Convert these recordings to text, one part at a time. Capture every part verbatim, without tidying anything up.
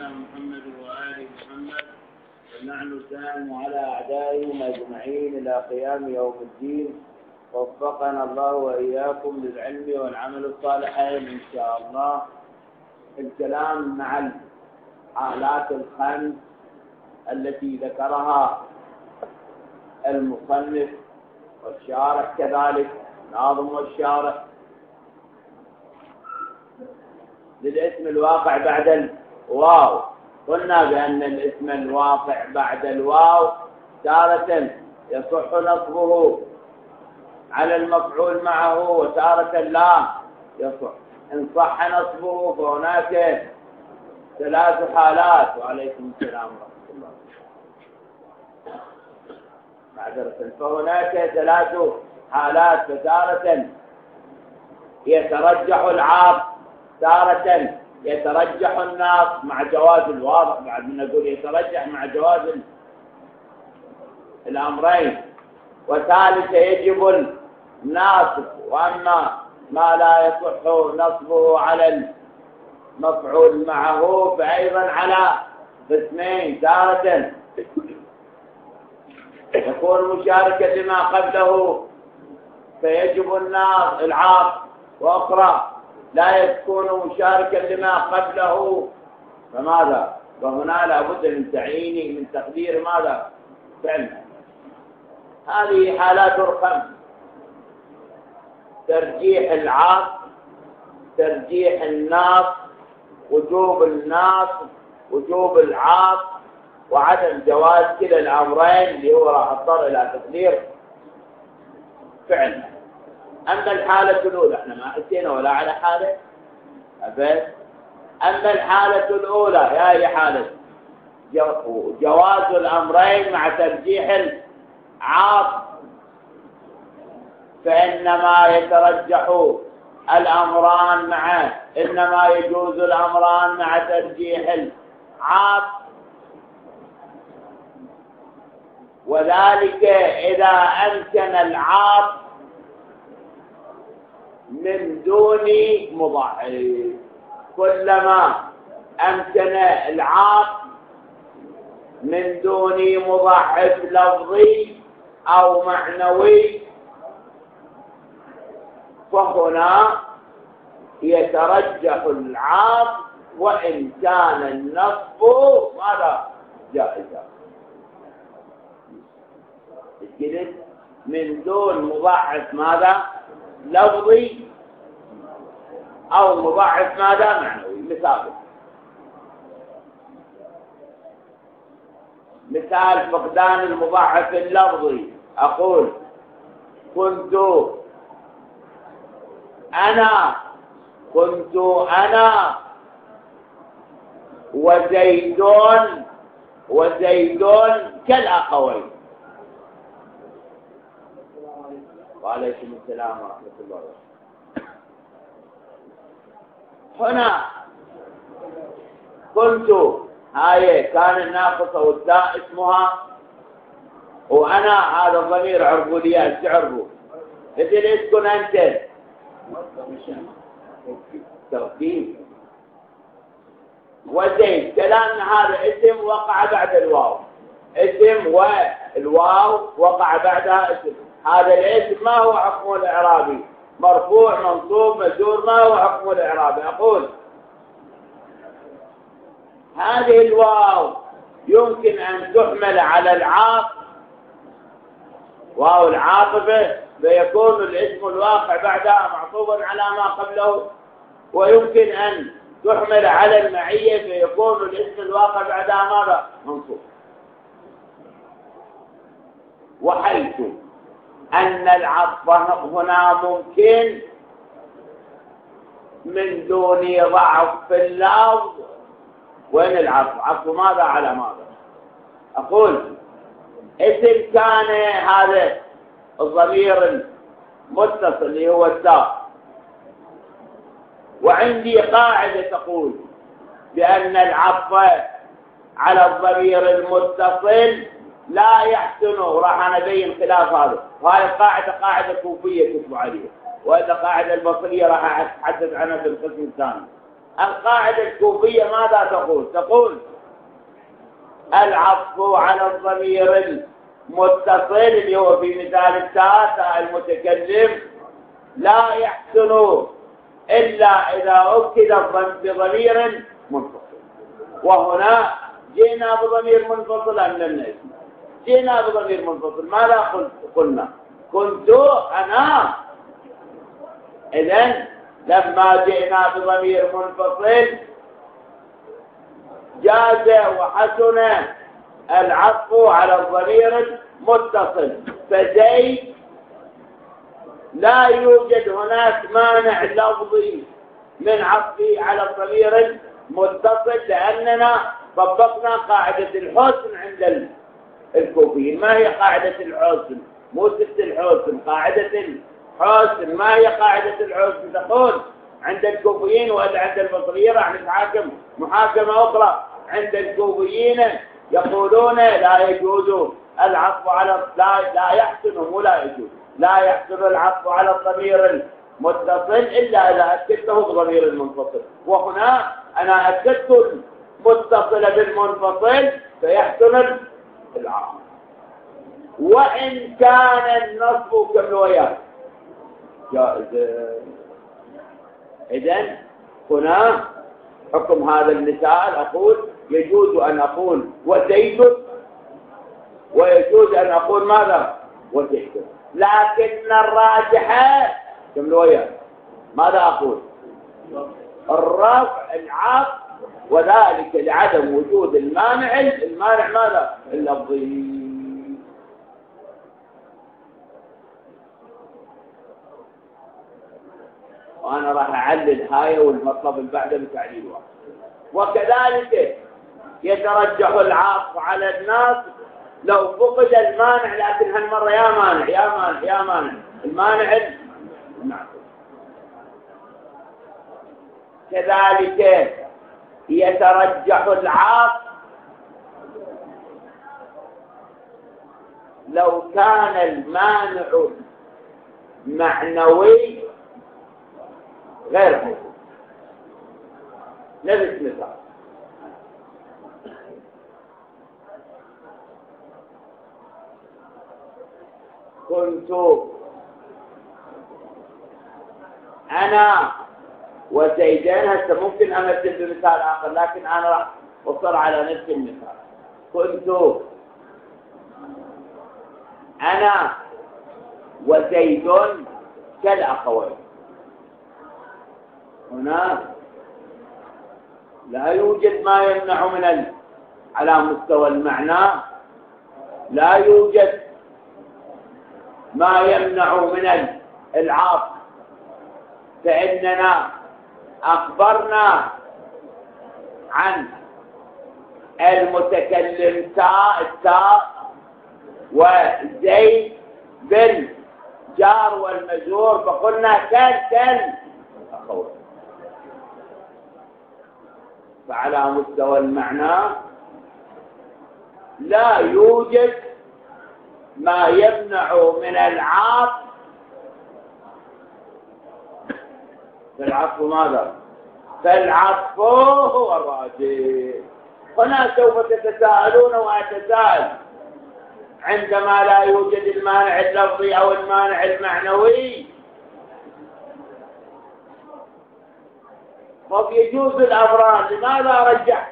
محمد وآل محمد ونحن السلام على أعدائهم أجمعين إلى قيام يوم الدين. وفقنا الله وإياكم للعلم والعمل الصالحين إن شاء الله. الكلام مع الحالات الخمس التي ذكرها المصنف والشارح كذلك ناظم والشارح للاسم الواقع بعد الواو. قلنا بأن الاسم الواقع بعد الواو تارة يصح نصبه على المفعول معه وتارة لا يصح. إن صح نصبه فهناك ثلاث حالات. وعليكم السلام ورحمة الله. معذرة. فهناك ثلاث حالات. فتارة يترجح العاطف، تارة يترجح الناصب مع جواز الواضح، بعد ما نقول يترجح مع جواز الأمرين، وثالثة يجب الناصب. وأما ما لا يصح نصبه على المفعول معه فأيضا على قسمين. تارة يكون مشاركا لما قبله فيجب العاطف، وأخرى لا يكون مشاركا لما قبله فماذا؟ وهنا لابد من تعيين من تقدير ماذا؟ فعل. هذه حالات الخمس: ترجيح العاطف، ترجيح الناص، وجوب الناص، وجوب العاطف، وعدم جواز كلا الأمرين اللي هو راح اضطر إلى تقدير فعل. أما الحالة الأولى احنا ما حسينا ولا على حالة أبد. أما الحالة الأولى هي حالة جواز الأمرين مع ترجيح العاطف، فإنما يترجح الأمران معه، إنما يجوز الأمران مع ترجيح العاطف. وذلك إذا أمكن العاطف من دون مضاعف. كلما أمكن العاطف من دون مضاعف لفظي أو معنوي فهنا يترجح العاطف وإن كان النصب ماذا؟ جائزا. من دون مضاعف ماذا؟ لفظي أو مضاعف ماذا؟ معنوي. مثال مثال فقدان المضاعف اللفظي. أقول كنت أنا كنت أنا وزيدون وزيدون كالأخوين. وعليكم السلام ورحمة الله وبركاته. هنا كنت هاي كان الناقصة والتاء اسمها، وأنا هذا الضمير عربوليات تعرفوا. مثل اسكن أنت توكيد. وزيد كلام هذا اسم وقع بعد الواو، اسم والواو وقع بعدها اسم. هذا الاسم ما هو حكمه الإعرابي؟ مرفوع منصوب مجرور. ما هو حكمه الإعرابي؟ أقول هذه الواو يمكن أن تحمل على العاطف، واو العاطفة، فيكون الاسم الواقع بعدها معطوفا على ما قبله. ويمكن أن تحمل على المعية فيكون الاسم الواقع بعدها ماذا؟ منصوب. وحيث أن العطف هنا ممكن من دون ضعف في اللفظ. وين العطف؟ عطف ماذا على ماذا؟ أقول اسم كان هذا الضمير المتصل اللي هو التاء، وعندي قاعدة تقول بأن العطف على الضمير المتصل لا يحسن. راح أنا أبين خلاف هذا. وهذه القاعدة قاعدة كوفية تتبع عليها، وهذه القاعدة البصرية راح أتحدث عنها في القسم الثاني. القاعدة الكوفية ماذا تقول؟ تقول العطف على الضمير المتصل اللي هو في مثال التاء المتكلم لا يحسن إلا إذا أكد بضمير منفصل. وهنا جئنا بضمير منفصل أم لم نأتي؟ جئنا بضمير منفصل. ماذا قلنا؟ كنت أنا. إذن لما جئنا بضمير منفصل جاز وحسن العطف على الضمير المتصل. فزيد لا يوجد هناك مانع لفظي من عطفه على الضمير المتصل، لأننا طبقنا قاعدة الحسن عند الكوفيين. ما هي قاعدة الحسن؟ مو ست الحسن، قاعدة الحسن. ما هي قاعدة الحسن؟ تقول عند الكوفيين ولا عند البصريين راح نتحاكم محاكمة أخرى. عند الكوفيين يقولون لا يجوز العطف على لا لا يحسن مو لا يجوز لا يحسن العطف على الضمير المتصل إلا إذا أكدته بضمير المنفصل. وهنا أنا أكدت المتصل بالمنفصل فيحسن العطف وإن كان النصب كالروايات جائز. إذن هنا حكم هذا المثال أقول يجوز أن أقول وزيد ويجوز أن أقول ماذا؟ وزيد. لكن الراجح كم رواية ماذا أقول؟ الرفع العطف، وذلك لعدم وجود المانع. المانع ماذا؟ اللفظي. وأنا راح أعلل هاي والمطلب اللي بعده بتعليل واحد. وكذلك يترجح العطف على الناس لو فقد المانع، لكن هالمرة يا مانع يا مانع يا مانع المانع نعم. كذلك يترجح العطف لو كان المانع معنوي غير حسن. نفس مثال كنت أنا وزيدان. هسه ممكن أمثل بمثال آخر لكن أنا راح أصر على نفس المثال. كنت أنا وزيد كالأخوين. هنا لا يوجد ما يمنع من ال... على مستوى المعنى لا يوجد ما يمنع من العطف، فإننا أخبرنا عن المتكلم تاء التاء وزيد بالجار والمجرور فقلنا كل كل أخوه. فعلى مستوى المعنى لا يوجد ما يمنع من العطف. فالعطف ماذا؟ فالعطف هو الراجح. هنا سوف تتساءلون وأتساءل عندما لا يوجد المانع اللفظي أو المانع المعنوي فيجوز الأمران، لماذا رجحت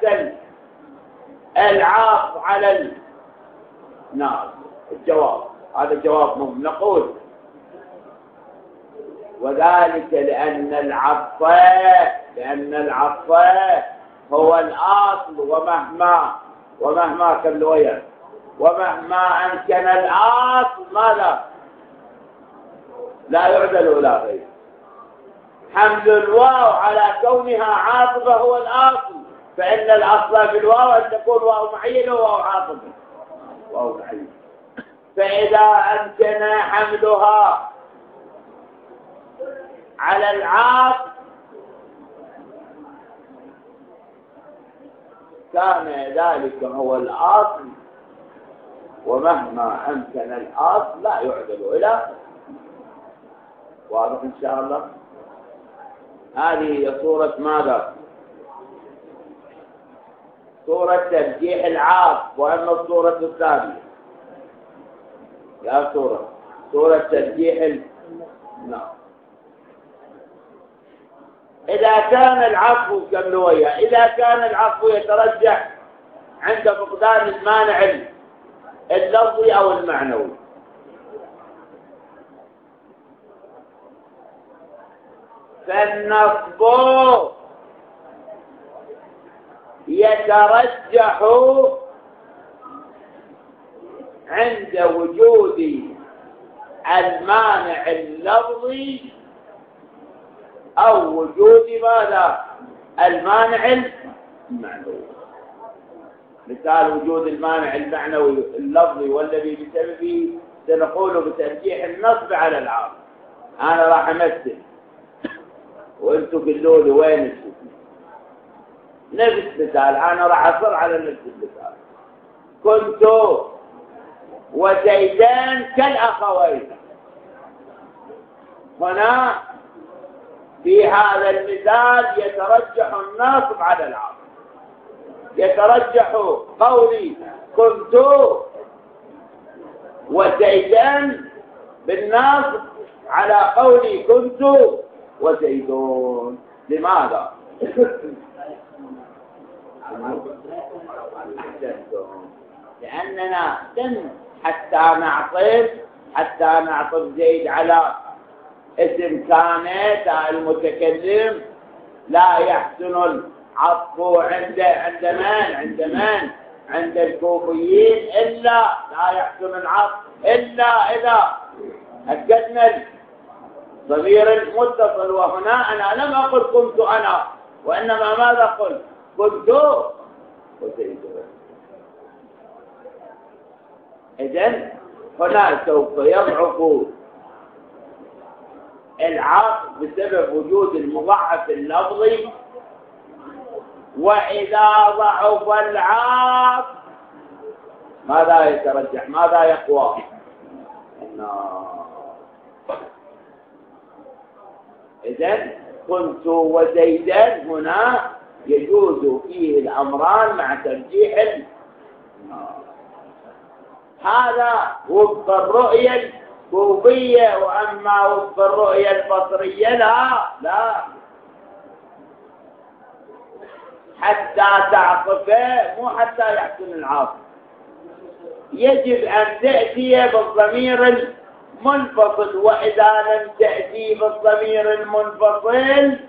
العطف على الناس؟ الجواب هذا جواب مهم. نقول وذلك لأن العطف لأن العطف هو الأصل، ومهما ومهما كاللوية ومهما أمكن الأصل ماذا؟ لا يعدل إلى غيره. حمل الواو على كونها عاطفة هو الأصل، فإن الأصل في الواو أن تكون واو معينة وواو عاطفة واو معينة. فإذا أمكن حملها على العاطف كان ذلك هو الأصل، ومهما أمكن الأصل لا يعدل إلى. واضح إن شاء الله؟ هذه هي صورة ماذا؟ صورة ترجيح العاطف. وأما الصورة الثانية يا صورة صورة ترجيح ال... نعم. إذا كان العفو كملوية إذا كان العفو يترجح عند فقدان المانع اللفظي أو المعنوي، فالنصب يترجح عند وجود المانع اللفظي أو وجود ماذا؟ المانع المعنوي. مثال وجود المانع المعنوي اللفظي والذي بسببه سنقول بترجيح النصب على العاطف. أنا راح أمثل وأنتم قلوا لي وين الشيء. نفس مثال، أنا راح أصر على نفس المثال. كنت وزيدان كالأخوين. هنا في هذا المثال يترجح الناصب على العاطف. يترجح قولي كنت وزيدان بالناصب على قولي كنت وزيدون. لماذا؟ لأننا تم حتى نعطف حتى نعطف زيد على اسم كانت المتكلم لا يحسن العطف عند عند من عند من عند الكوفيين إلا لا يحسن العطف إلا إذا أكدنا الضمير المتصل. وهنا أنا لم أقل كنت أنا، وإنما ماذا قلت؟ كنت وزيد. إذن هنا سوف يضعف العطف بسبب وجود المضاعف اللفظي. وإذا ضعف العطف ماذا يترجح؟ ماذا يقوى؟ إذن كنت وزيدا هنا يجوز فيه الأمران مع ترجيح. هذا وفق الرؤية الكوفية. وأما وفق الرؤية البصرية لا لا حتى تعطفه مو حتى يحسن العاطف. يجب أن تأتي بالضمير المنفصل، وإذا لم تأتي بالضمير المنفصل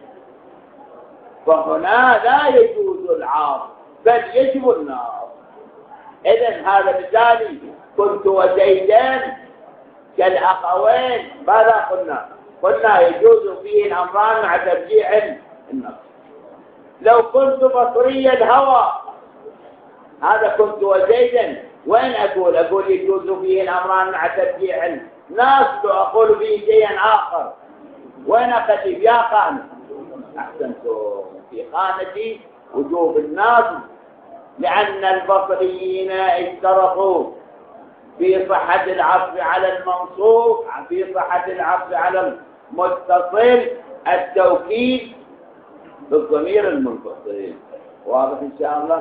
فهنا لا يجوز العاطف بل يجب النصب. إذن هذا مثالي كنت وزيدان كالأخوين. ماذا قلنا؟ قلنا يجوز فيه الأمران مع ترجيح النصب. لو كنت بصري الهوى هذا كنت وزيدا وين أقول؟ أقول يجوز فيه الأمران مع ترجيح النصب. وأقول فيه شيئا آخر وين أقف يا خانة؟ أحسنتم في خانة وجوب النصب، لأن البصريين اشترطوا في صحة العطف على المنصوب في صحة العطف على المتصل التوكيد بالضمير المنفصل. واضح إن شاء الله؟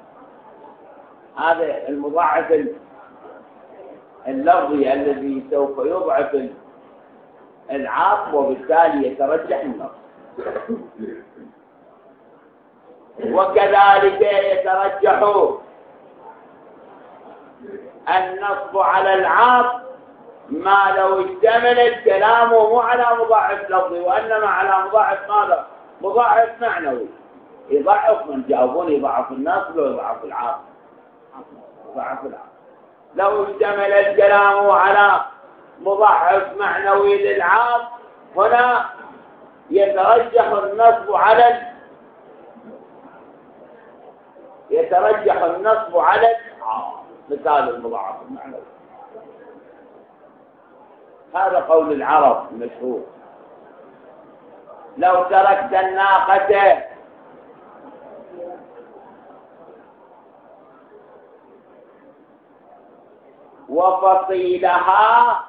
هذا المضاعف اللفظي الذي سوف يضعف العطف وبالتالي يترجح النصب. وكذلك يترجح النصب على العطف ما لو اشتمل الكلام مو على مضاعف لفظي وإنما على مضاعف ماذا؟ مضاعف معنوي. يضعف من جاوبون يضعف النصب ويضعف العطف. يضعف العطف. لو اشتمل الكلام على مضاعف معنوي للعطف هنا يترجح النصب على يترجح النصب على مثال المضاعف المعنوي. هذا قول العرب المشهور. لو تركت الناقة وفصيلها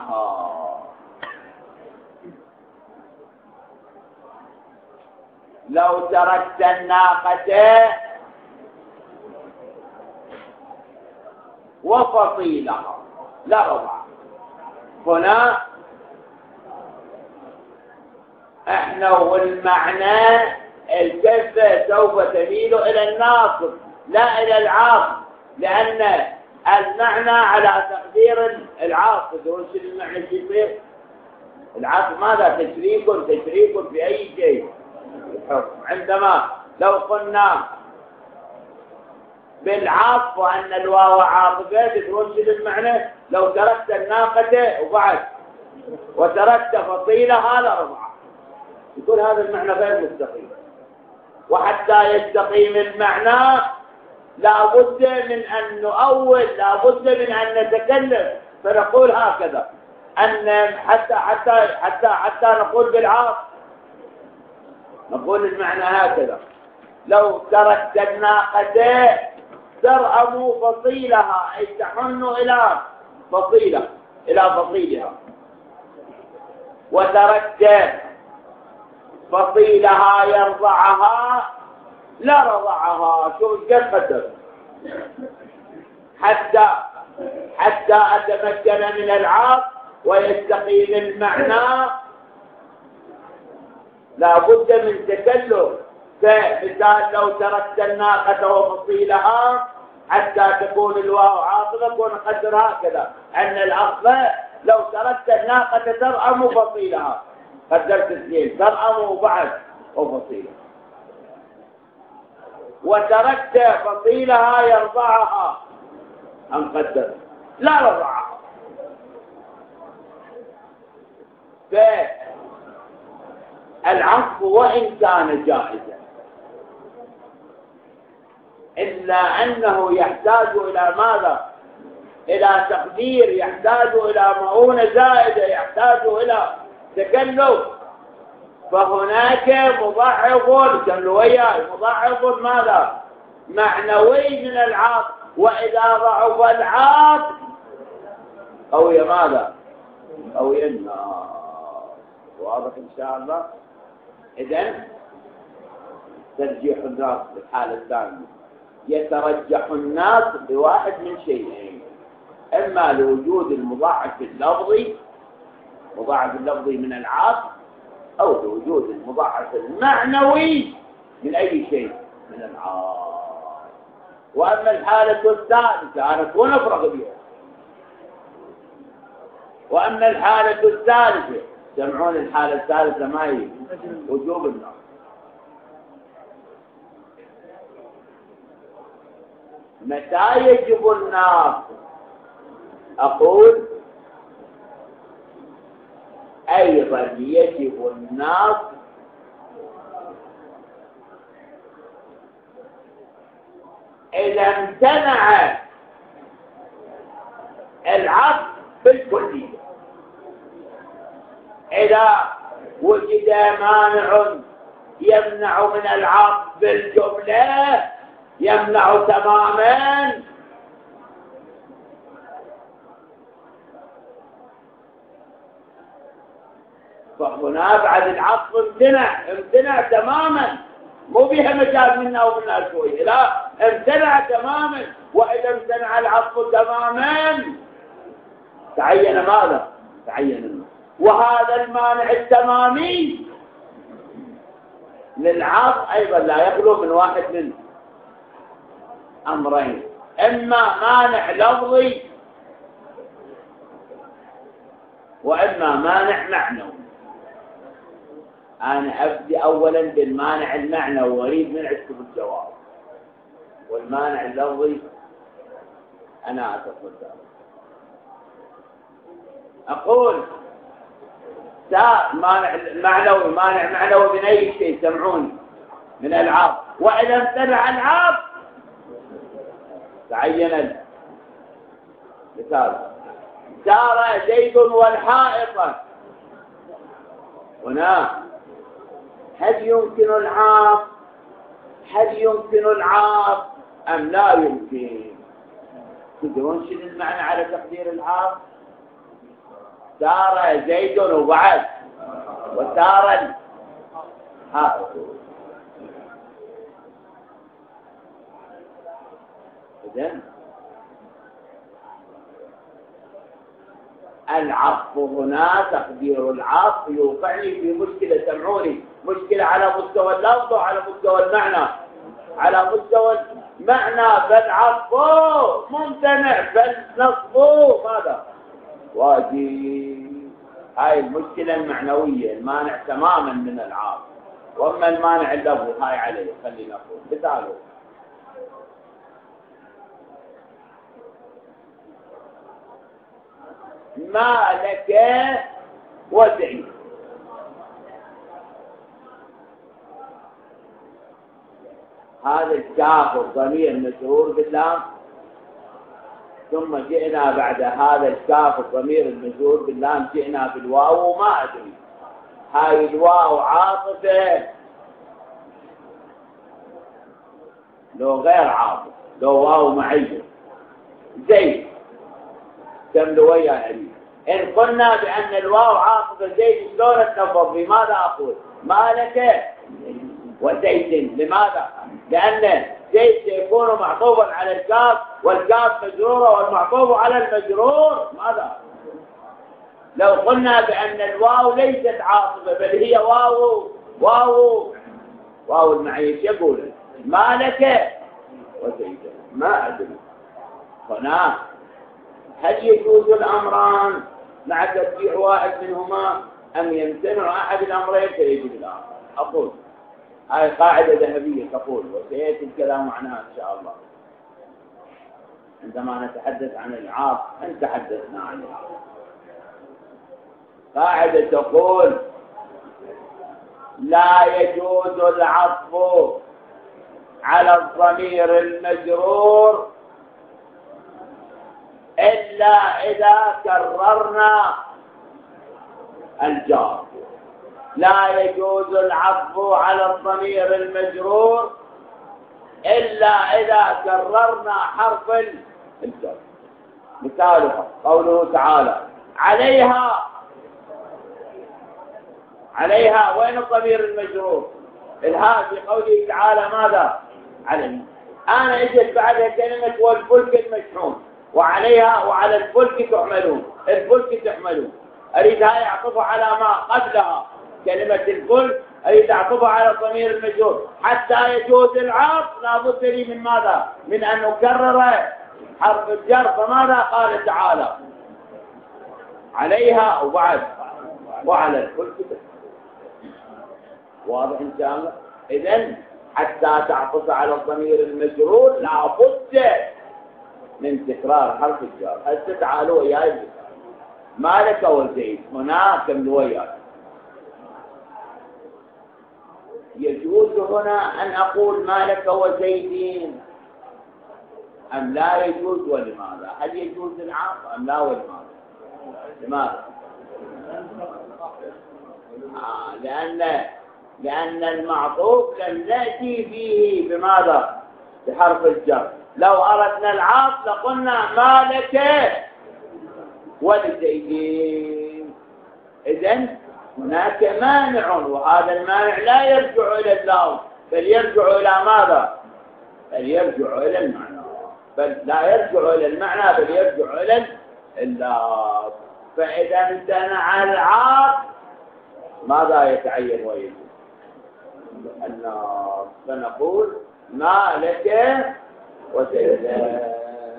لرضعها. لو تركت الناقة وفصيلها لرضع. هنا احنا والمعنى الكفة سوف تميل الى الناصب لا الى العاصب، لان المعنى على تقدير العاصب. وش المعنى يصير؟ العاصب ماذا؟ تشريك تشريك في اي شيء الحكم. عندما لو قلنا بالعاصف وان الواو عاصفه تتوصل المعنى لو تركت الناقة وبعد وتركت فصيلها لرضعها، يقول هذا المعنى غير مستقيم. وحتى يستقيم المعنى لابد من أن نؤول، لابد من أن نتكلم، فنقول هكذا أن حتى حتى حتى حتى نقول بالعاص نقول المعنى هكذا: لو تركت الناقة ترأم فصيلها، أي تحن إلى فصيلة إلى فصيلها، وتركت فصيلها يرضعها لرضعها. شوف قد قدر حتى حتى أتمكن من العاص ويستقيم المعنى لا بد من تكلف. فمثال لو تركت الناقة وفصيلها حتى تكون الواو عاصفة، ونقدر هكذا أن الأصل لو تركت الناقة ترأم فصيلها، قدرت اثنين ترأم وبعد وفصيلها، وتركت فصيلها يرضعها أنقدر لا رضعها. فالعطف وإن كان جائزا إلا أنه يحتاج إلى ماذا؟ إلى تقدير، يحتاج إلى مؤونة زائدة، يحتاج إلى تكلف. فهناك مضاعف كملوية مضاعف ماذا؟ معنوي من العاطف، وإذا ضعف العاطف أو ماذا؟ أو النار. واضح إن شاء الله؟ إذن ترجيح الناس في الحالة الثانية يترجح الناس بواحد من شيئين: إما لوجود المضاعف اللفظي مضاعف اللفظي من العاطف، أو لوجود المضاعف المعنوي من أي شيء من العاطف. وأما الحالة الثالثة أنا أكون أفرغ بها. وأما الحالة الثالثة سمعون الحالة الثالثة ما هي؟ وجوب النار. متى يجب النار؟ أقول أيضا يجب النار إذا امتنع العطف بالكلية. إذا وجد مانع يمنع من العطف بالجملة يمنع تماما، فهنا بعد العطف امتنع امتنع تماما، مو بها مجال منا او منا شويه، لا امتنع تماما. واذا امتنع العطف تماما تعين ماذا؟ تعين المانع. وهذا المانع التمامي للعطف ايضا لا يخلو من واحد من امرين: اما مانع لفظي واما مانع معنوي. أنا أبدأ أولا بالمانع المعنوي وأريد من عندكم الجواب، والمانع اللفظي أنا أتصدر. أقول مانع معنوي مانع معنوي من أي شيء سمعوني؟ من العاطف. وإذا امتنع العاطف تعين مثال: سار زيد والحائط. هنا هل يمكن العاطف؟ هل يمكن العاطف أم لا يمكن؟ تدرون شنو المعنى على تقدير العاطف؟ سار زيد وبعد وسار الحائط. إذن العطف هنا تقدير العطف يوقعني في مشكلة، سمعوني، مشكلة على مستوى اللفظ وعلى مستوى المعنى. على مستوى المعنى فالعطف ممتنع، فالنصب ماذا؟ واجب. هاي المشكلة المعنوية، المانع تماما من العطف. واما المانع اللفظي هاي عليه، خلينا نقول مثاله ما لك وزعي. هذا الكاف الضمير المجرور باللام، ثم جئنا بعد هذا الكاف الضمير المجرور باللام جئنا بالواو، وما أدري هاي الواو عاطفة لو غير عاطفة، لو واو معية زيد كم ويا علي. إن قلنا بأن الواو عاطفة زيد شلون التفض؟ بماذا أقول؟ ما لك وزيد. لماذا؟ لأن زيد سيكون معطوفا على الكاف، والكاف مجرورة، والمعطوف على المجرور ماذا؟ لو قلنا بأن الواو ليست عاطفة بل هي واو واو واو المعيش، يقول ما لك وزيد. ما أدري هنا هل يجوز الأمران مع تتبيع واحد منهما أم يمتنع أحد الأمرين فيجب الآخر؟ أقول هذه قاعدة ذهبية تقول، وسيأتي الكلام عنها إن شاء الله عندما نتحدث عن العاطف، أن تحدثنا عن العاطف. قاعدة تقول لا يجوز العطف على الضمير المجرور إلا إذا كررنا الجار. لا يجوز العطف على الضمير المجرور إلا إذا كررنا حرف الجر. مثالها قوله تعالى عليها. عليها وين الضمير المجرور؟ الهاء في قوله تعالى ماذا؟ عليها. أنا اجت بعدها كلمة والفلك المشحون، وعليها وعلى الفلك تحملون، الفلك تحملون. أريد هاي أعطفها على ما قبلها كلمة الفلك، أريد أعطفها على الضمير المجرور. حتى يجوز العطف لابد لي من ماذا؟ من أن نكرر حرف الجر. فماذا قال تعالى؟ عليها وبعد وعلى الفلك تحملون. واضح إن شاء الله؟ إذن حتى تعطف على الضمير المجرور لابد من تكرار حرف الجر. هسه تعالوا وياي مالك وزيد، هناك من وياك. يجوز هنا أن أقول مالك وزيدين أم لا يجوز؟ ولماذا؟ هل يجوز العطف أم لا؟ ولماذا؟ لماذا؟ آه لأن لأن المعطوف لم نأتي فيه بماذا؟ بحرف الجر. لو أردنا العطف لقلنا مالك ولزيدين. إذن هناك مانع، وهذا المانع لا يرجع إلى اللفظ بل يرجع إلى ماذا؟ بل يرجع إلى المعنى. بل لا يرجع إلى المعنى بل يرجع إلى اللفظ. فإذا امتنع العطف ماذا يتعين ويجب؟ النصب. فنقول ما لك وزيدان.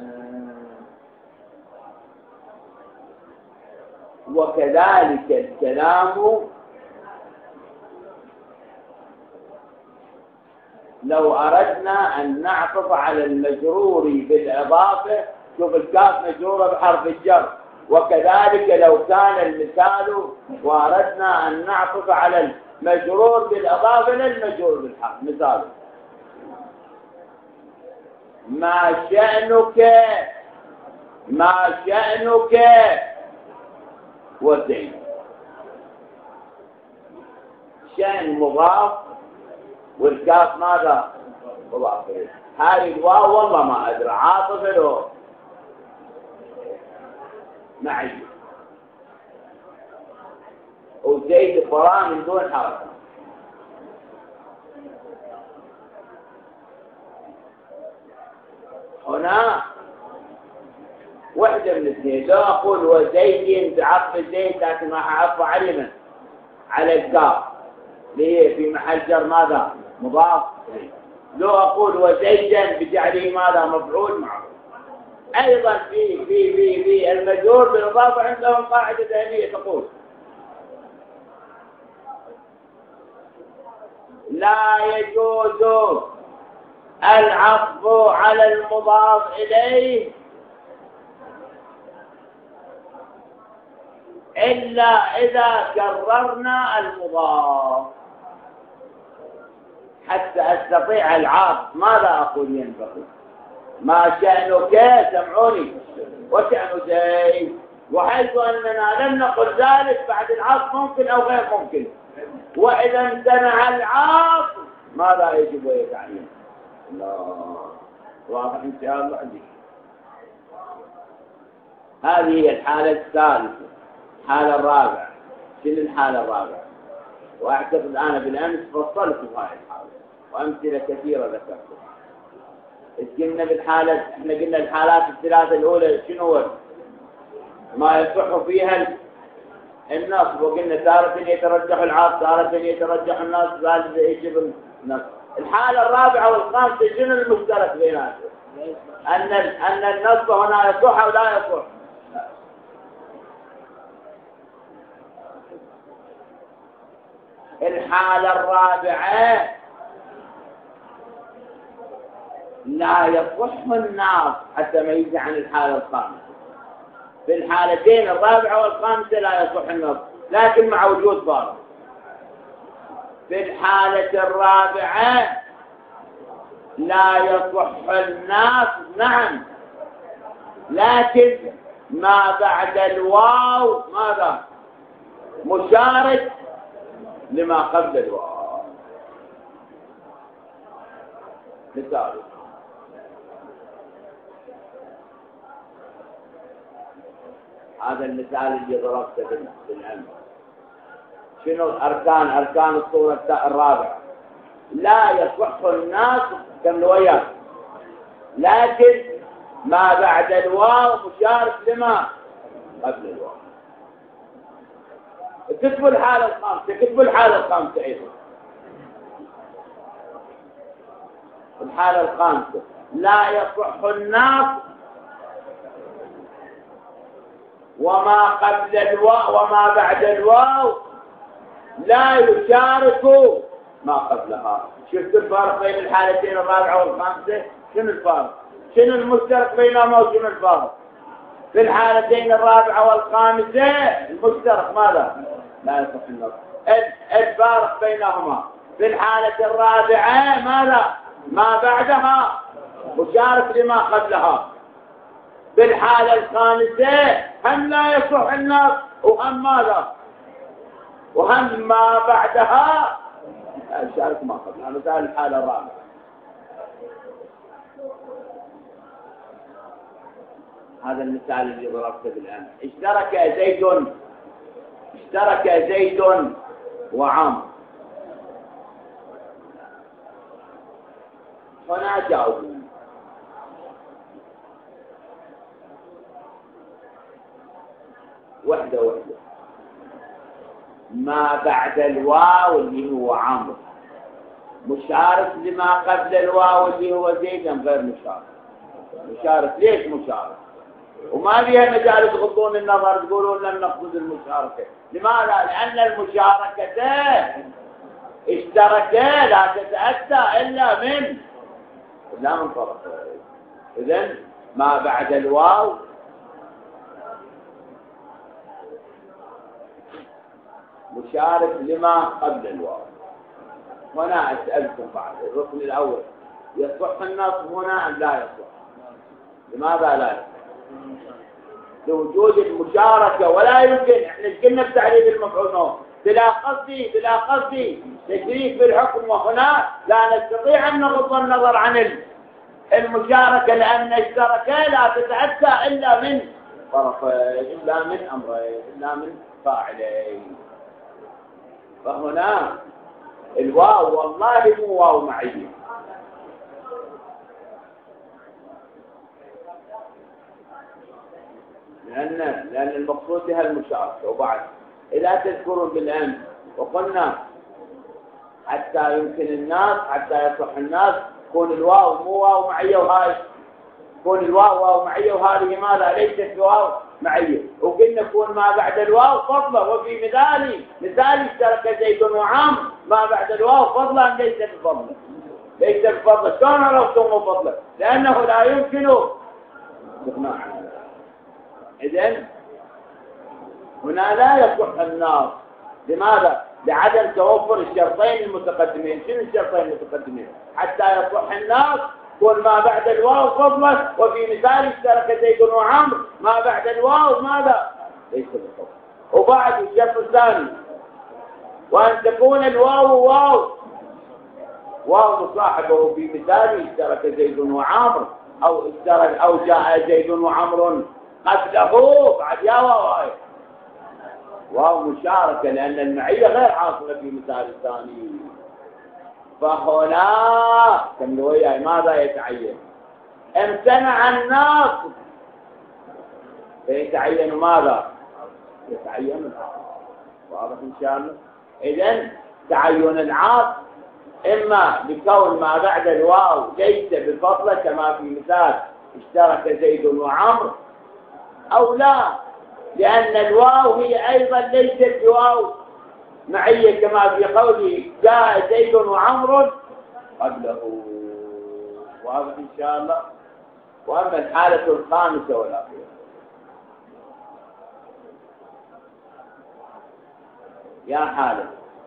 وكذلك الكلام لو أردنا أن نعطف على المجرور بالإضافة. شوف الكاف مجرورة بحرف الجر. وكذلك لو كان المثال وأردنا أن نعطف على المجرور بالإضافة للمجرور بالحرف. مثال ما شأنك ما شأنك وزيد. شأن مضاف والكاف ماذا؟ مضاف. هذه الواو والله ما أدري عاطفة له معي، وزيد قرآن من دون حركة. فهنا وحدة من الاثنين. لو أقول وزيد بعطف زيد لكن ما أعطف علما على الكاف ليه في محل جر ماذا؟ مضاف. لو أقول وزيدا بجعله ماذا؟ مفعول معه. أيضا في في في في المجرور بالإضافة عندهم قاعدة ذهنية تقول لا يجوز العطف على المضاف إليه إلا إذا كررنا المضاف حتى أستطيع العطف. ماذا أقول ينبغي؟ ما شأنك سمعوني وشأن زيد، وحيث أننا لم نقل ذلك بعد العطف ممكن أو غير ممكن. وإذا امتنع العطف ماذا يجب ويفعل؟ لا واضح إن شاء الله عندي. هذه هي الحالة الثالثة. الحالة الرابعة، شنو الحالة الرابعة؟ وأعتقد أنا بالأمس فصلت في هذه الحالة وأمثلة كثيرة ذكرتها. قلنا بالحالة، احنا قلنا الحالات الثلاثة الأولى شنو هو؟ ما يصح فيها النصب، وقلنا تارة يترجح العطف، تارة يترجح النصب، ثالثة يجب النصب. الحالة الرابعة والخامسة شنو المشترك بيناتهم؟ أن أن النصب هنا يصح أو لا يصح؟ الحالة الرابعة لا يصح النصب حتى ميزة عن الحالة الخامسة. في الحالتين الرابعة والخامسة لا يصح النصب لكن مع وجود فارق. في الحالة الرابعة لا يصح النصب نعم، لكن ما بعد الواو ماذا؟ مشارك لما قبل الواو. مثال هذا المثال اللي ضربته بالأمس. شنو أركان أركان الصورة الرابعة؟ لا يصح الناس كم وياك، لكن ما بعد الواو مشارك لما قبل الواو. كتبوا الحالة الخامسة، كتبوا الحالة الخامسة أيضا. الحالة الخامسة لا يصح الناس وما قبل الواو وما بعد الواو لا يشارك ما قبلها. شفت الفرق بين الحالتين الرابعة والخامسة؟ شنو الفرق؟ شنو المشترك بينهما وشنو الفرق؟ في الحالتين الرابعة والخامسة المشترك ماذا؟ لا يصح النصب. الفارق بينهما في الحالة الرابعة ماذا؟ ما بعدها مشارك لما قبلها. في الحالة الخامسة هم لا يصح النصب وهم ماذا؟ وهم ما بعدها يشارك ما قبلها. مثال الحالة الرابعة هذا المثال اللي ضربته بالأمس. اشترك زيد اشترك زيد وعمرو. هنا جاوبوا وحده وحده. ما بعد الواو اللي هو عمرو مشارك لما قبل الواو اللي هو زيد غير مشارك. مشارك ليش مشارك؟ وما فيها مجال تغضون النظر تقولون لم نقصد المشاركة. لماذا؟ لأن المشاركة اشتركا لا تتأتى إلا من إلا من طرف. إذن ما بعد الواو مشارك لما قبل الواو. هنا أسألكم بعد الركن الأول يصح النصب هنا أم لا يصح؟ لماذا لا يصح؟ لوجود المشاركة ولا يمكن. احنا قلنا بتعريف المفعول بلا قصدي بلا قصدي تشريك بالحكم، وهنا لا نستطيع أن نغض النظر عن المشاركة لأن الشركة لا تتأتى إلا من طرفين إلا من أمرين إلا من فاعلين. فهنا الواو والله مو واو معية. لأن لأن المقصود بها المشاركة. وبعد إذا تذكرون بالأمس وقلنا حتى يمكن الناس حتى يصح الناس تكون الواو مو واو معية وهاي تكون الواو واو معية وهذه ماذا ليست واو معية. وقلنا يكون ما بعد الواو فضلا وفي مثالي مثالي اشترك زيد وعمرو ما بعد الواو فضلا ليس بفضلا ليس بفضلا. شلون عرفتم فضلا؟ لأنه لا يمكن استغناء عنه. إذن هنا لا يصح الناس. لماذا؟ لعدم توفر الشرطين المتقدمين. شنو الشرطين المتقدمين؟ حتى يصح الناس كل ما بعد الواو فضلا وفي مثال اشترك زيد وعمرو ما بعد الواو ماذا؟ ليس بفضل. وبعد الشرط الثاني وأن تكون الواو واو واو مصاحبه في مثال اشترك زيد وعمرو أو اشترك أو جاء زيد وعمرو قبله بعد يا واو واو مشاركة لأن المعية غير حاصلة في مثال الثاني. فهنا كم وياي ماذا يتعين؟ امتنع الناس فيتعين ماذا؟ يتعين العاطف. واضح إن شاء الله؟ إذن تعين العاطف إما بكون ما بعد الواو ليس بفضله كما في مثال اشترك زيد وعمرو أو لا لأن الواو هي أيضا ليست بواو معية كما في قوله جاء زيد وعمرو قبله. واضح إن شاء الله؟ وأما الحالة الخامسة والأخيرة يا حالة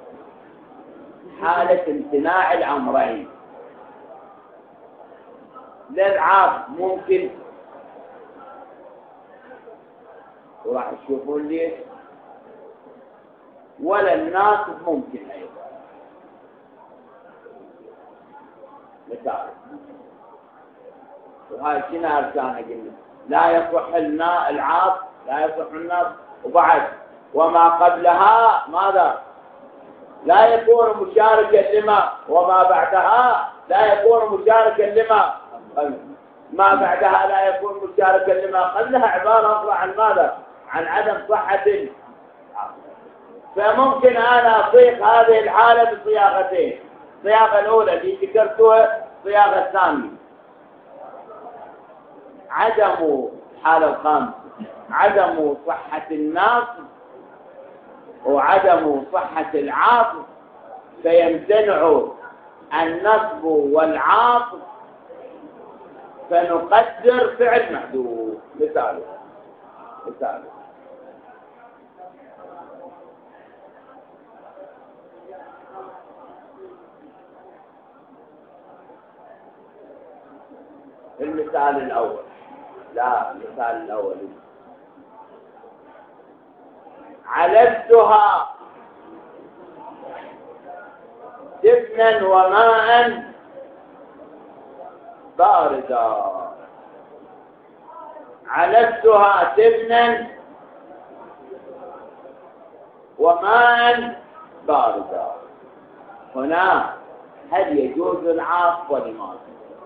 حالة امتناع الأمرين. للعاطف ممكن وراح تشوفون ليش ولا الناصب ممكن أيضا. مثال وهاي شنو أركانها قلنا؟ لا يصح العاطف لا يصح الناصب. وبعد وما قبلها ماذا؟ لا يكون مشاركا لما وما بعدها لا يكون مشاركا لما ما بعدها لا يكون مشاركا لما قبلها. عبارة أخرى عن ماذا؟ عن عدم صحة. فممكن أنا أصيغ هذه الحالة بصياغتين. الصياغة الأولى اللي ذكرتها الصياغة الثانية عدم الحالة الخامسة عدم صحة الناصب وعدم صحة العاطف فيمتنع النصب والعاطف فنقدر فعل محذوف. مثال مثال المثال الأول لا المثال الأول علبتها دفنا وماء باردا. علبتها دفنا وماء باردا. هنا هل يجوز العاطف ولماذا؟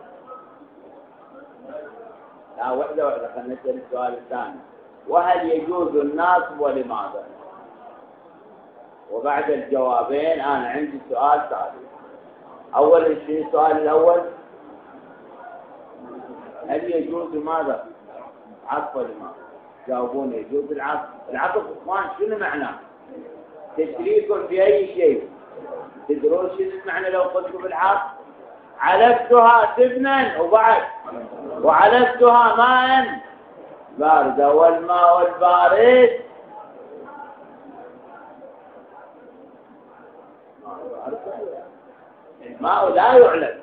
لا وحده وحده خلينا نسأل السؤال الثاني. وهل يجوز الناصب ولماذا؟ وبعد الجوابين أنا عندي سؤال ثالث. أولا شنو السؤال الأول؟ هل يجوز ماذا؟ عطف ولماذا؟ جاوبوني. يجوز العطف. العطف إخوان شنو معناه؟ تشريك في أي شيء. تدرون شنو المعنى لو قلت بالعطف؟ علفتها سبنا وبعد وعلفتها ماء باردة والماء البارد الماء لا يعلم.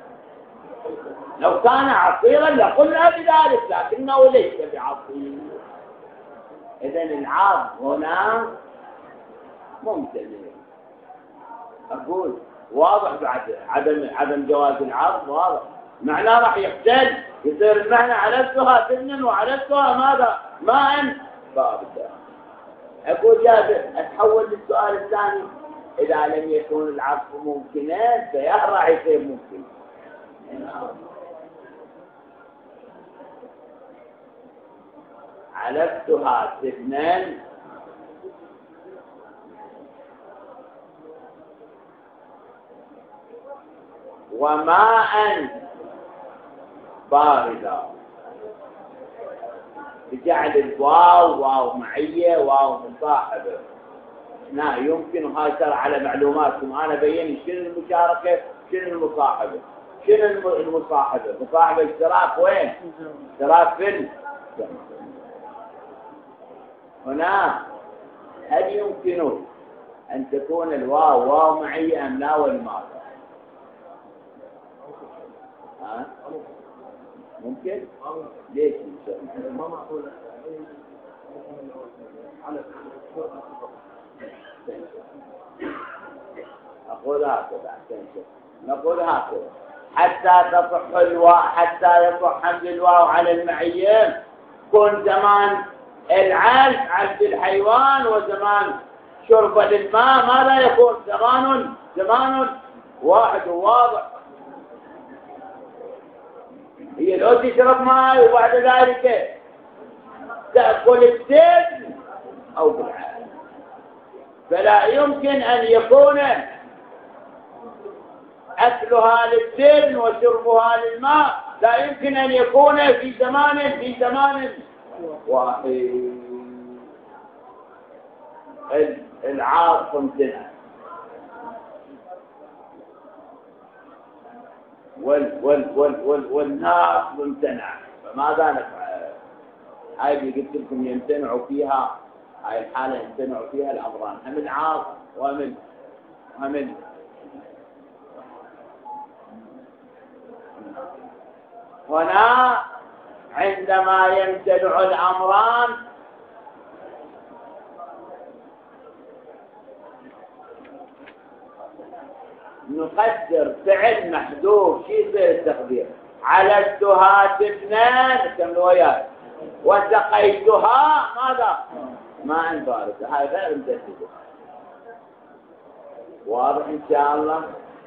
لو كان عصيرا لقلنا بذلك لكنه ليس بعصير. إذن العاطف هنا ممتنع. أقول واضح بعد عدم عدم جواز العاطف واضح. معناه راح يختل يصير المعنى علفتها سنا وعلفتها ماذا؟ ماء باردا. أقول جابر أتحول للسؤال الثاني. إذا لم يكن العطف ممكنا فيهرع يصير ممكن. علفتها سفنا وماء باردا، بجعل الواو واو معية واو مصاحبة. لا يمكن هاي ترى على معلوماتكم، أنا بين شنو المشاركة شنو المصاحبة. شنو المصاحبة؟ مصاحبة اشتراك وين؟ اشتراك في الزمن. هنا هل يمكن أن تكون الواو واو معية أم لا والماء؟ ها؟ ممكن؟ ليش ما معقولة؟ أقول هكذا نقول هكذا حتى تصح الواو، حتى يصح حمل الواو على المعية. كون زمان العلف علف الحيوان وزمان شرب للماء ماذا يكون؟ زمان زمان واحد وواضح. هي لو تشرب ماء وبعد ذلك تأكل السن أو بالعالم، فلا يمكن أن يكون أكلها للسن وشربها للماء، لا يمكن أن يكون في زمان في زمان واحد. العاصف امتنع وال وال وال وال والنار ممتنع، فماذا نفعل؟ هاي اللي قلت لكم يمتنعوا فيها، هاي الحالة يمتنعوا فيها الأمران، هم العاص ومن ومن هنا عندما يمتنع الأمران نقدر فعل محذوف. شيء يصير التقدير؟ علفتها اثنان كم روايات وسقيتها ماذا؟ ماء بارد. هاي غير متسجل. واضح ان شاء الله.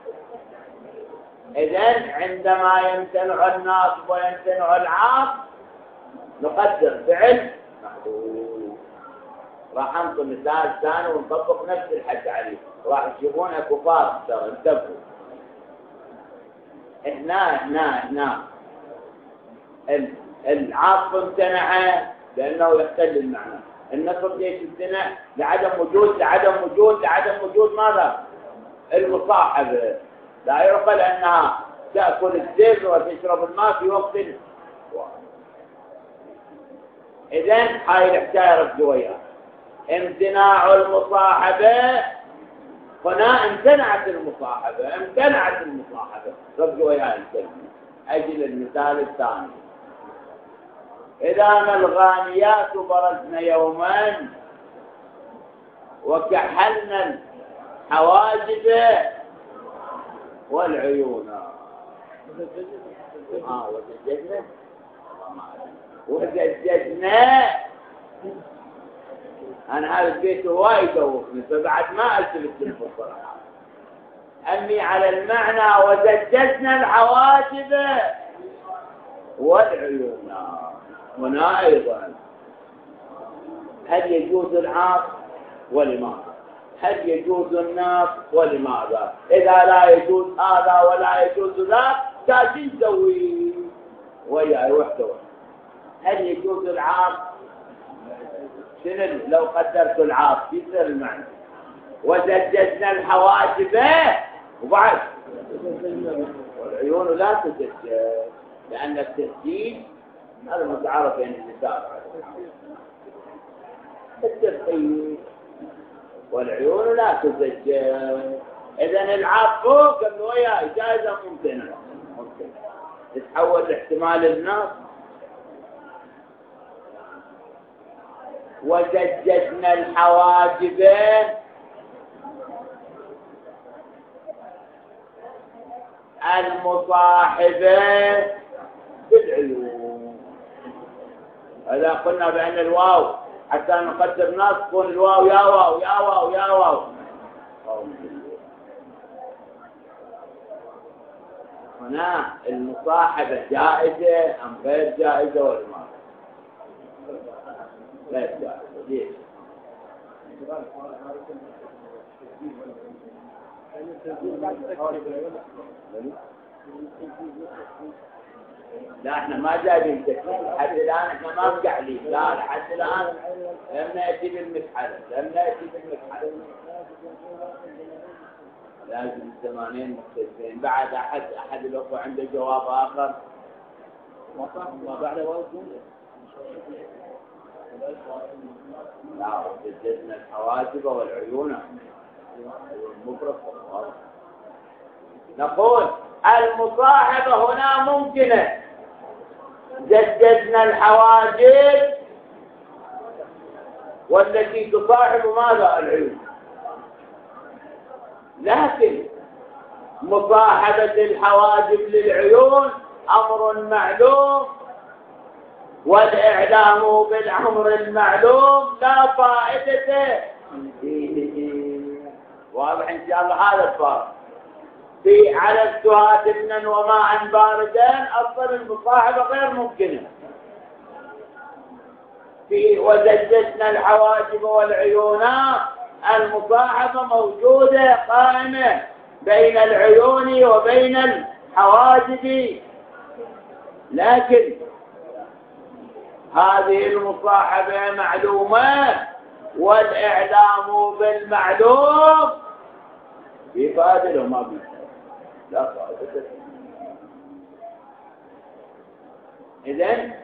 اذن عندما يمتنع الناصب ويمتنع العاصب نقدر فعل محذوف. راح انطي مثال ثاني ونطبق نفس الحد عليه، راح تشوفون اكو فارق ترى انتبهوا. هنا هنا هنا العاصف امتنع لانه يختل المعنى، النصب ليش امتنع؟ لعدم وجود لعدم وجود لعدم وجود ماذا؟ المصاحبه. لا يعقل انها تاكل الزبر وتشرب الماء في وقت واحد. اذن هاي الحكايه ردوا وياها. امتناع المصاحبه هنا امتنعت المصاحبه امتنعت المصاحبه ردوا وياها الكلمه. اجل المثال الثاني. إذا ما الغانيات برزن يوما وكحلنا الحواجب والعيون. آه وزججنا وزججنا. أنا هذا البيت هواي يدوخني فبعد ما ألتفت له الصراحة. أمي على المعنى وزججنا الحواجب والعيون. هنا أيضا هل يجوز العاص ولماذا؟ هل يجوز الناس ولماذا؟ إذا لا يجوز هذا ولا يجوز ذاك كاشي نسوي وياي وحده. هل يجوز العاص؟ شنو لو قدرت العاص يصير المعنى وزججنا الحواجب وبعد والعيون لا تزجج، لأن التسجيل هذا متعارف بين النساء. التسجيل والعيون لا تزجج. إذن العاص فوق قال له وياي جائزة ممكنة ممكن تتحول لاحتمال النص. وزججنا الحواجب المصاحبة بالعيون. إذا قلنا بأن الواو حتى نقدر نص تكون الواو يا واو يا واو يا واو. هنا المصاحبة جائزة أم غير جائزة ولا ما؟ لا يستاهل ليش؟ لا احنا ما جايبين تكليف لحد الان، احنا ما بقى لي لا لحد الان لم ناتي بالمسحله، لم ناتي بالمسحله. لازم الزمانين مختلفين. بعد احد احد الاخوه عنده جواب اخر؟ ما بعد واجب لا جددنا الحواجب والعيون المفرط. نقول المصاحبة هنا ممكنة، جددنا الحواجب والتي تصاحب ماذا؟ العيون. لكن مصاحبة الحواجب للعيون أمر معلوم، والإعلام بالأمر المعلوم لا فائدة فيه. واضح إن شاء الله هذا الفرق. في علفتها تبنا وماء باردا أصلا المصاحبة غير ممكنة. في وزجتنا الحواجب والعيون المصاحبة موجودة قائمة بين العيون وبين الحواجب، لكن هذه المصاحبة معلومة والإعلام بالمعلوم في فائدة وما في لا فائدة. إذن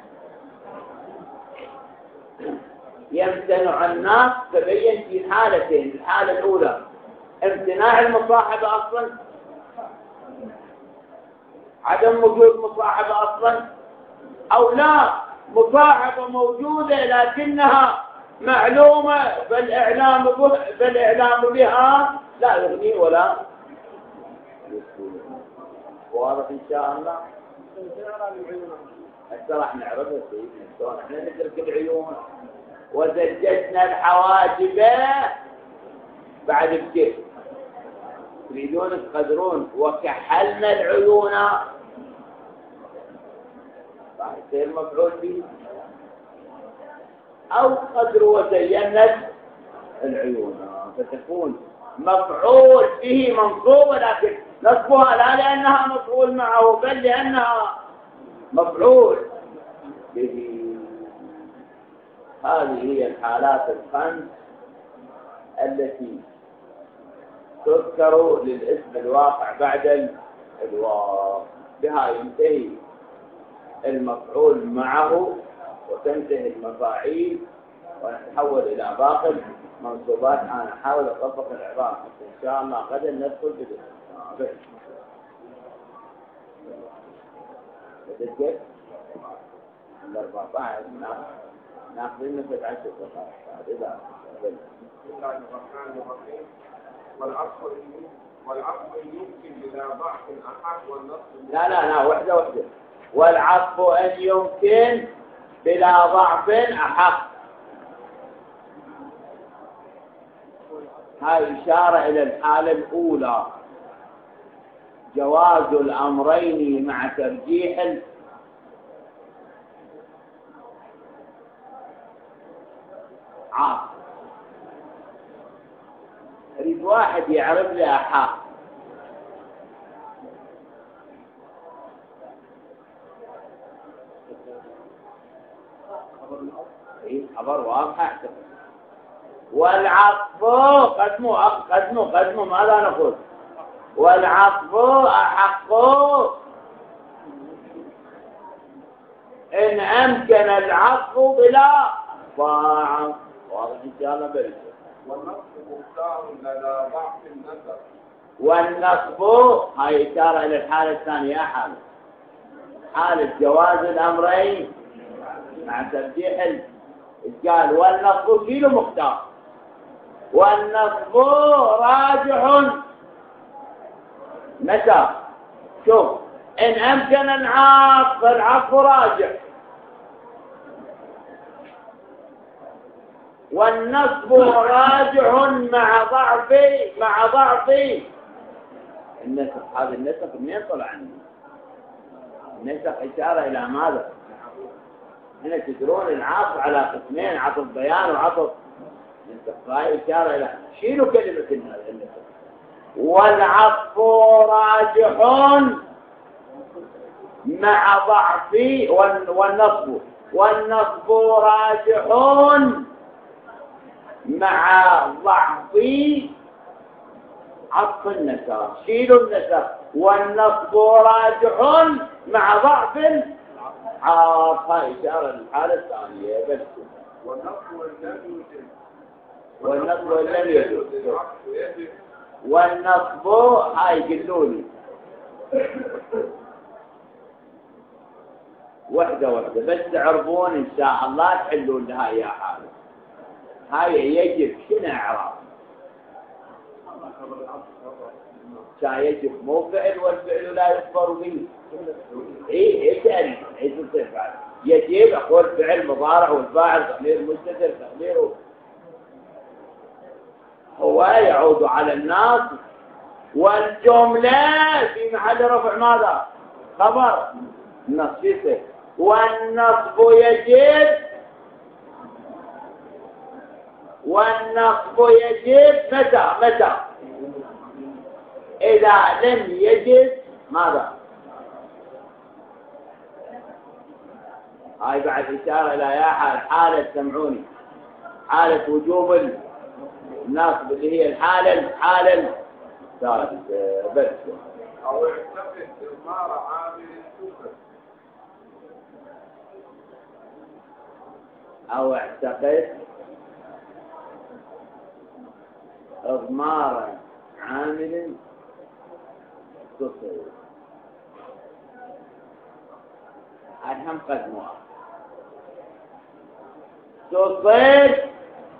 يمتنع الناس تبين في حالتين. الحالة الأولى امتناع المصاحبة أصلا، عدم وجود مصاحبة أصلا، أو لا مصاحبة موجودة لكنها معلومة فالإعلام بالإعلام بها لا يغني ولا يسكن. واضح إن شاء الله. هسه راح نعرفها سيدنا، احنا ندرك العيون وزجتنا الحواجب بعد بكيف تريدون تقدرون وكحلنا العيون راح يصير مفعول به، أو قدر وزينت العيون فتكون مفعول به منصوبة، لكن نصبها لا لأنها مفعول معه بل لأنها مفعول به. هذه هي الحالات الخمس التي تذكر للاسم الواقع بعد الواو. بها ينتهي المفعول معه وتنتهي المفاعيل ونتحول إلى باقي منصوبات. أنا أحاول أطبق العبارة إن شاء الله غدا ندخل بالاسم. بدأت كيف؟ الأربعة عشر ناخذين مثل عشر دقائق. إذا بسم الله الرحمن الرحيم. والعطف والعطف يمكن بلا ضعف أحق والنصب لا لا لا وحدة وحدة. والعطف أن يمكن بلا ضعف أحق. هاي إشارة إلى الحالة الأولى، جواز الأمرين مع ترجيح العاطف. أريد واحد يعرف لي أحق. إيه خبر واضح أحسن. والعطف قدموا قدموا قدموا ماذا نقول؟ والعطف أحق إن أمكن العطف بلا ضعف. واضح إن شاء الله بريء. والنصب مختار لدى ضعف النسب. والنصب هاي إشارة إلى الحالة الثانية. حالة حالة جواز الأمرين مع ترجيح. قال والنصب كيلو مختار، والنصب راجح متى؟ شوف إن أمكن العطف فالعطف راجح، والنصب راجح مع ضعف مع ضعف النسب. هذا النسب منين طلع عنه؟ النسب إشارة إلى ماذا؟ هنا تدرون العطف على قسمين، عطف بيان وعطف نسخ. هاي إشارة إلى شيلوا كلمة النسخ. والعطف راجح مع ضعف والنصب، والنصب راجح مع ضعف عطف النسخ. شيلوا النسخ. والنصب راجح مع ضعف عطف. هاي إشارة للحالة الثانية بس. والنصب لم يجب والنصب لم يجب والنصب هاي قلولي وحدة وحدة بس تعرفون إن شاء الله تحلون لها يا حال. هاي يجب شنو إعراب؟ شا يجب مو فعل، والفعل لا يخبر به. إيه إيه تعريف إيه تصير يجب أقول فعل مضارع والفاعل ضمير مستتر تقديره هو يعود على الناس، والجملة في محل رفع ماذا؟ خبر نصيصه. والنصب يجب والنصب يجب متى متى إذا لم يجد ماذا؟ هاي بعد إشارة إلى يا حال حالة سمعوني حالة وجوب الناصب اللي هي الحالة الحالة الثالثة بس. أو يعتقد إضمار عامل السكر أو اعتقد إضمار عامل سكر. أهم قدمها تصيب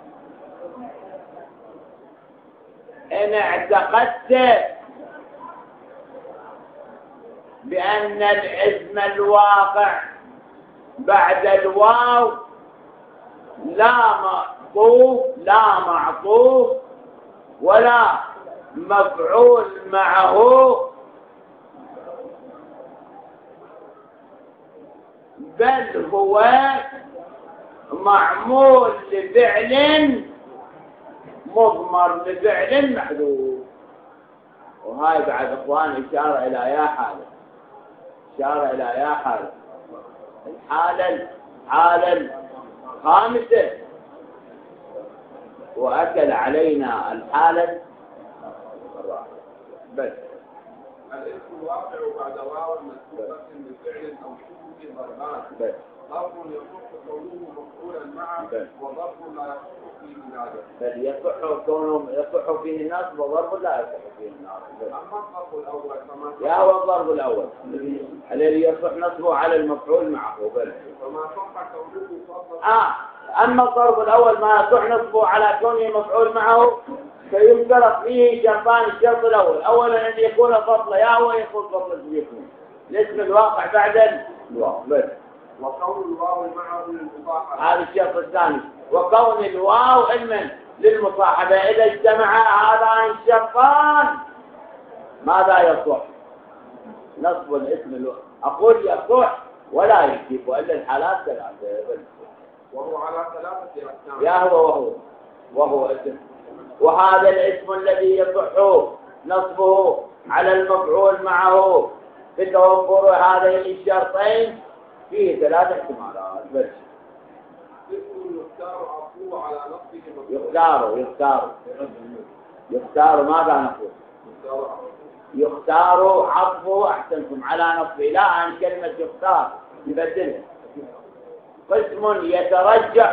إن اعتقدت بأن الاسم الواقع بعد الواو لا معطوف لا معطوف ولا مفعول معه، بل هو معمول لفعل مضمر لفعل محذوف. وهاي بعد اخوان اشاره الى يا حاله اشاره الى يا حاله الحاله الحاله الخامسه. واكل علينا الحاله بس. الاسم الواقع بعد واو مسبوقة بفعل أو شبه ضربان بس ضرب يصح كونه مفعولا معه وضرب لا يصح فيه هذا. بل يصح كونه يصح فيه النصب وضرب لا يصح فيه النصب. أما الضرب الأول فما يا هو الضرب الأول الذي يصح نصبه على المفعول معه بل. فما صح كونه فضل. آه أما الضرب الأول ما يصح نصبه على كونه مفعول معه فينكر فيه جنبان الشرط الأول. أولا أن يكون فضل يا هو يكون فضل يكون الاسم الواقع بعد الواو بس. وكون الواو معه للمصاحبة هذا الشرط الثاني. وكون الواو علما للمصاحبة إذا اجتمع هذان الشرطان ماذا يصح؟ نصب الاسم الواو. أقول يصح ولا يجب وإلا الحالات ثلاثة. وهو على ثلاثة أقسام. يا هو وهو وهو اسم. وهذا الاسم الذي يصح نصبه على المفعول معه بتوفر هذين الشرطين فيه ثلاث احتمالات بس. اسم يختار عطوه على نصبه يختار يختار يختار ماذا نقول؟ يختار عطفه أحسنتم على نصبه لا عن كلمة يختار يبدلها. قسم يترجح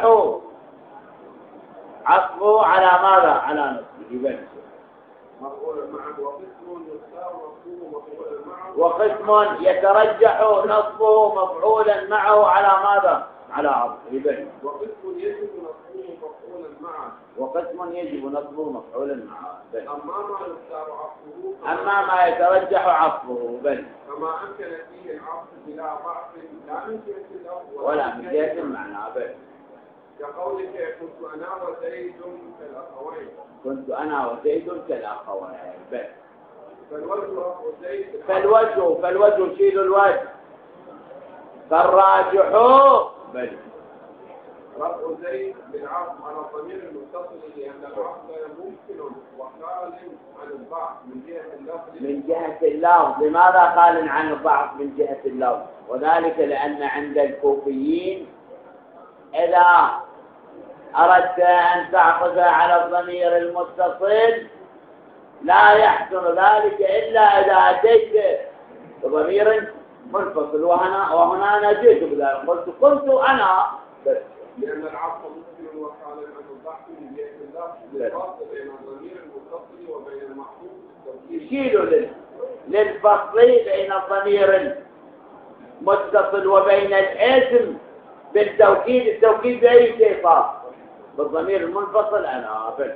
عطفه على ماذا؟ على نصبه يبدل. مفعولا معه وقسم يختار نصبه مفعولا معه وقسم يترجح نصبه مفعولا معه على ماذا؟ على عطفه يبدل. وقسم يجب نصبه مفعولا معه وقسم يجب نصبه مفعولا معه بل. أما ما يختار عطفه أما ما يترجح عطفه بل فما أمكن فيه العطف بلا ضعف لا من جهة الأول ولا من جهة المعنى بل. كقولك كنت أنا وزيد كالأخوين كنت أنا وزيد كالأخوين بل. فالوجه رفع زيد فالوجه فالوجه شيل الوجه. فالراجح بل رفع زيد بالعطف على الضمير المتصل لأن العطف ممكن وخال عن البعض من جهة اللفظ من جهة اللفظ. لماذا خال عن البعض من جهة اللفظ؟ وذلك لأن عند الكوفيين إذا أردت أن تعطف على الضمير المتصل لا يحسن ذلك إلا إذا أتيت بضمير منفصل، وهنا وهنا أنا جئت بذلك قلت كنت أنا بس. لأن العطف ممكن وخال عن البعض من جهة اللفظ بالفصل بين الضمير المتصل وبين المحفوظ التوكيد. يشيلوا لل... للفصل بين الضمير المتصل وبين الاسم بالتوكيد. التوكيد بأي شيء صار بالضمير المنفصل أنا بس.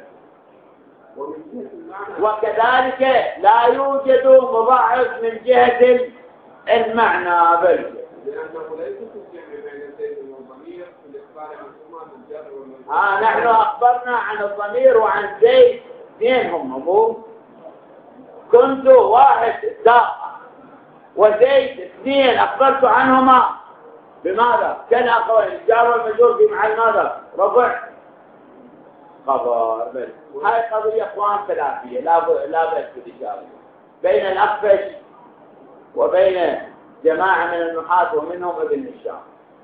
وكذلك لا يوجد مضاعف من جهة المعنى بل لأنه ليس الجمع بين الزيد والضمير في الإخبار عنهما بالجر والمجرور. آه نحن أخبرنا عن الضمير وعن زيد اثنين هم أبو كنت واحد داء وزيد اثنين أخبرت عنهما بماذا؟ كان أخوين الجار والمجرور في محل ماذا؟ رفع خبر بل. هاي قضية اخوان ثلاثية لا ب... لا بأس بالإشارة بين الأخفش وبين جماعة من النحاة ومنهم ابن هشام.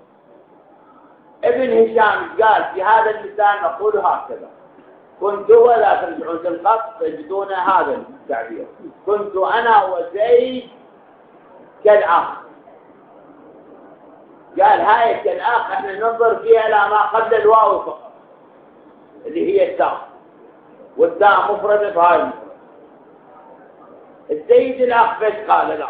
ابن هشام قال في هذا المثال نقول هكذا كنت ولا ترجعون في الخط تجدون هذا التعبير كنت أنا وزيد كالأخ. قال هاي كالأخ احنا ننظر فيها إلى ما قبل الواو فقط اللي هي التاء والتاء مفردة بهاي المفردة. السيد الأخفش قال لا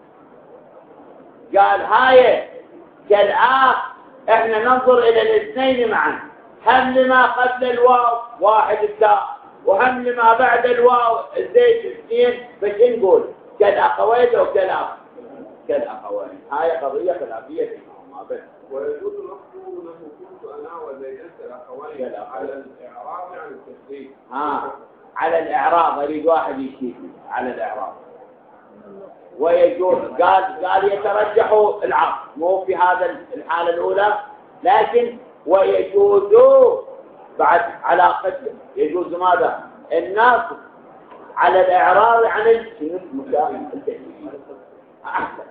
قال هاي كالآخ احنا ننظر إلى الاثنين معا هم لما قبل الواو واحد التاء وهم لما بعد الواو الزيت الاثنين بس نقول كالأخوين أو كالأخ كالأخوين. هاي قضية خلافية فيهما بس. ويجوز نصبه له كنت أنا وزيدت الأخوين على الإعراب عن التسليم. ها على الإعراب أريد واحد يشيك على الإعراب. ويجوز قال قال يترجح العطف مو في هذا الحالة الأولى لكن ويجوز بعد على قدر يجوز ماذا؟ النص على الإعراب عن التسليم. أحسن.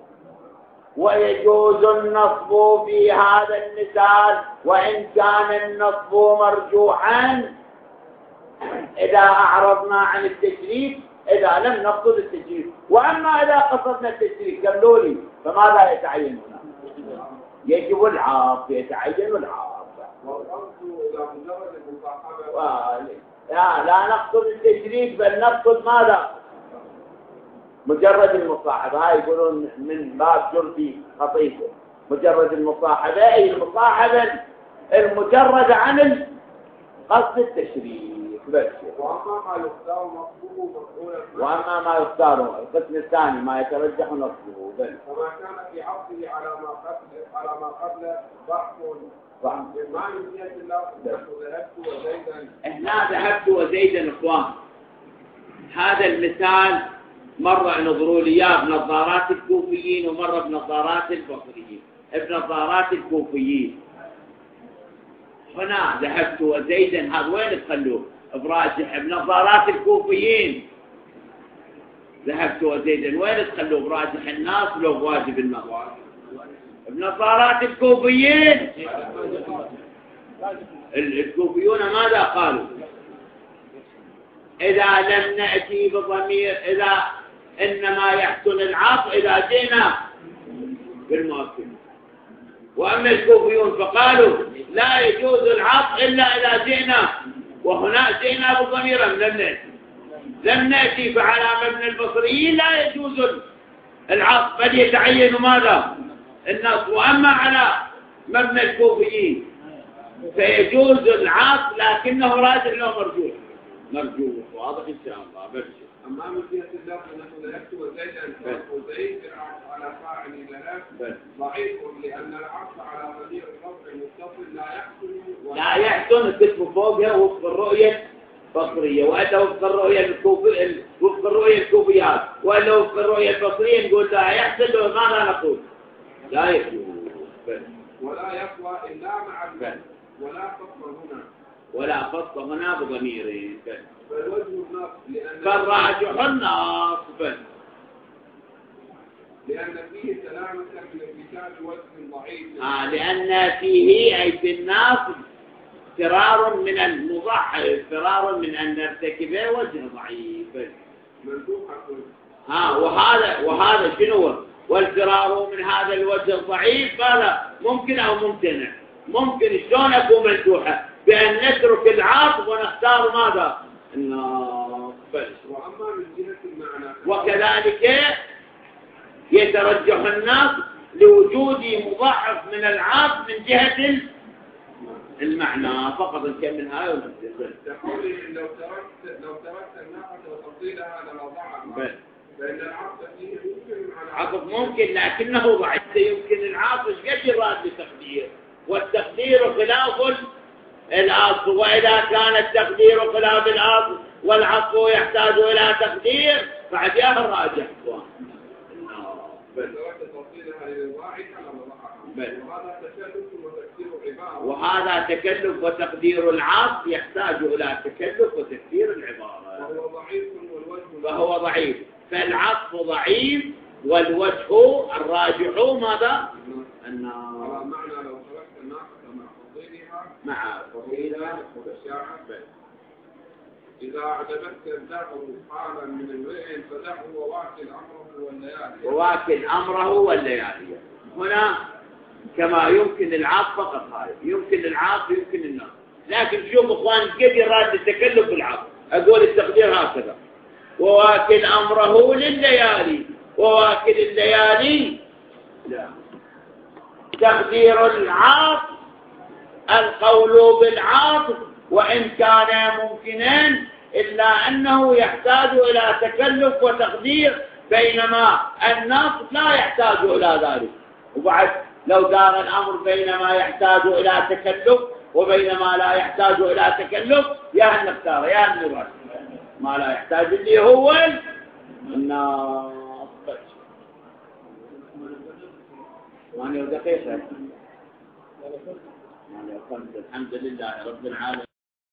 ويجوز النصب في هذا المثال وإن كان النصب مرجوحا إذا أعرضنا عن التشريف إذا لم نقصد التشريف. وأما إذا قصدنا التشريف قالوا لي فماذا يتعين هنا؟ يجب العاف يتعين العاف. والأصل إذا مجرد المصاحبة لا لا نقصد التشريف بل نقصد ماذا؟ مجرد المصاحبة. هاي يقولون من باب جربي خطيته مجرد المصاحبة أي المصاحبة المجرد عن قصد التشريف بس. وأما ما يختار نصبه مفعولا وأما ما يختار القسم الثاني ما يترجح نصبه بس. فما كان في عطفه على ما قبل على ما قبل ضعف ضعف ما يمكن الله نحن ذهبت وزيدا. هنا ذهبت وزيدا إخوان هذا المثال مرة نظروا لي إياه بنظارات الكوفيين ومرة بنظارات البصريين. بنظارات الكوفيين هنا ذهبت وزيدا هذا وين تخلوه؟ براجح بنظارات الكوفيين ذهبت وزيدا وين تخلوه؟ براجح الناس لو بواجب النظر. بنظارات الكوفيين الكوفيون ماذا قالوا؟ إذا لم نأتي بضمير إذا إنما يحسن العطف إذا جئنا بالمؤكد. وأما الكوفيون فقالوا لا يجوز العطف إلا إذا جئنا وهنا جئنا بضمير لم نأتي لم نأتي فعلى مبنى البصريين لا يجوز العطف بل يتعين ماذا؟ النصب. وأما على مبنى الكوفيين فيجوز العطف لكنه راجع له مرجوح مرجوح. واضح إن شاء الله بس. أما من جهة الله فنحن ذهبت وزيدا وزيد على فاعل ذهب ضعيف لأن العطف على ضمير الرفع المتصل لا يحسن لا يحسن الكتب فوقها وفق الرؤية البصرية وأنه وفق الرؤية الكوفية وفق الرؤية الكوفيات وأنه وفق الرؤية البصرية نقول لا يحسن. ماذا نقول؟ لا يحسن بس. ولا يقوى إلا مع الوجه ولا فصل هنا ولا فصل هنا بضميرين. فالوجه النص لأن فالراجح النص لأن فيه سلامة من ارتكاب وجه ضعيف. آه لأن فيه أي في النص فرار من المضحى، فرار من أن نرتكب وجه ضعيف. ها وهذا وهذا شنو؟ والفرار من هذا الوجه الضعيف هذا ممكن أو ممتنع. ممكن شلون أكون مفتوحة؟ بأن نترك العاطف ونختار ماذا؟ النص. وأما من جهة المعنى وكذلك يترجح النص لوجود مضاعف من العاطف من جهة المعنى فقط. نكمل هاي ونفصل. تقول لو تركت لو تركت الناقة وتفضيلها لما ضاعف فإن العطف فيه ممكن عطف ممكن لكنه ضعيف. يمكن العاطف قد يراد لتقدير والتقدير خلاف الأصل، وإذا كان التقدير خلاف الأصل والعطف يحتاج إلى تقدير فعديها الراجح. وهذا تكلف وتقدير العطف يحتاج إلى تكلف وتكدير العبارة. وهو ضعيف والوجه فهو ضعيف. فالعطف ضعيف والوجه الراجح ماذا؟ النار. على معنى لو تركت الناقة مع فضيلها مع فضيلها والشاعة إذا أعجبتك الدهر حالا من الوئن فدعه وواكل أمره والليالي. وواكل أمره والليالي. هنا كما يمكن العاطف فقط هاي يمكن العاطف يمكن النص. لكن شوف اخوان قد يراد التكلف بالعاطف. اقول التقدير هكذا وواكل امره للليالي. وواكل الليالي لا تقدير العاطف القول بالعاطف وان كان ممكنا الا انه يحتاج الى تكلف وتقدير بينما النص لا يحتاج الى ذلك. وبعد لو دار الأمر بينما يحتاج إلى تكلف وبينما لا يحتاج إلى تكلف يا أن نختار يا أن نرد ما لا يحتاج اللي هو النص. ماني ودقيقة ماني وخمسة. الحمد لله رب العالمين.